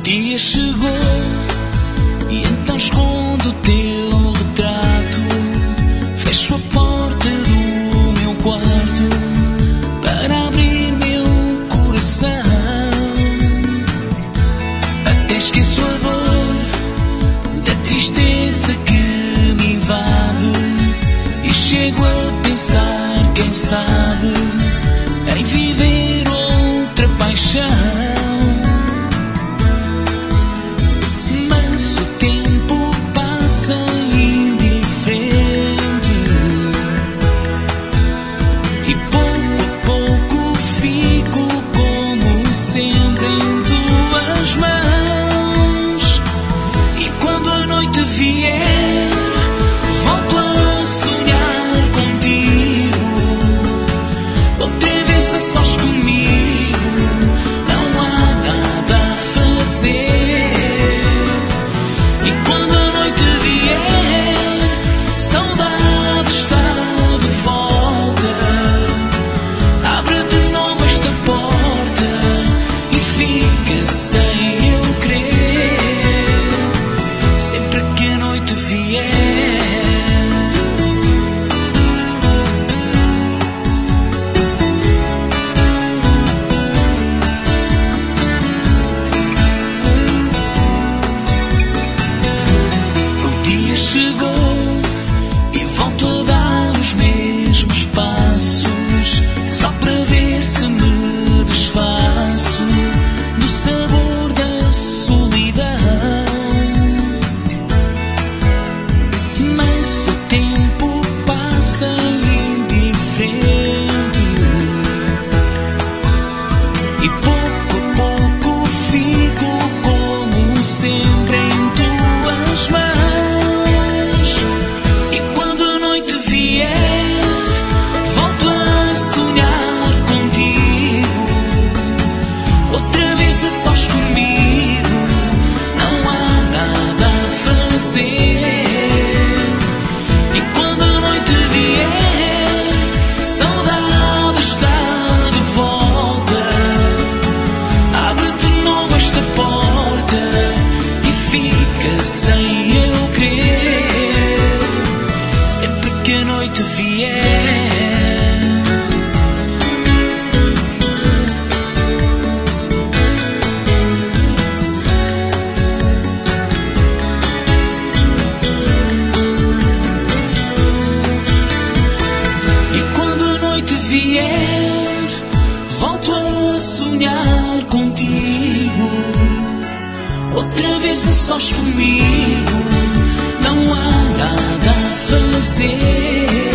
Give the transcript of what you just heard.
dia chegou e então escondo o teu retrato. Fecho a porta do meu quarto para abrir meu coração. Até esqueço a dor da tristeza que me invade e chego a pensar, quem sabe, em viver outra paixão. Chegou e volto a dar os mesmos passos, só para ver se me desfaço do sabor da solidão. Mas o tempo passa indiferente e pouco a pouco fico como sempre em tuas mãos. Sem eu querer, sempre que a noite vier. E quando a noite vier, volto a sonhar contigo. Outra vez a sós comigo, não há nada a fazer.